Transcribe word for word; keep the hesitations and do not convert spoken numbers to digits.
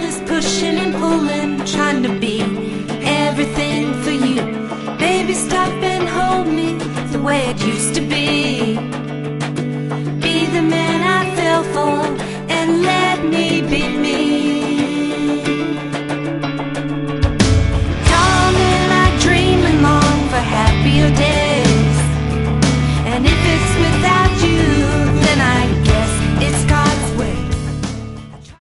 is pushing and pulling, trying to be everything for you. Baby, stop and hold me the way it used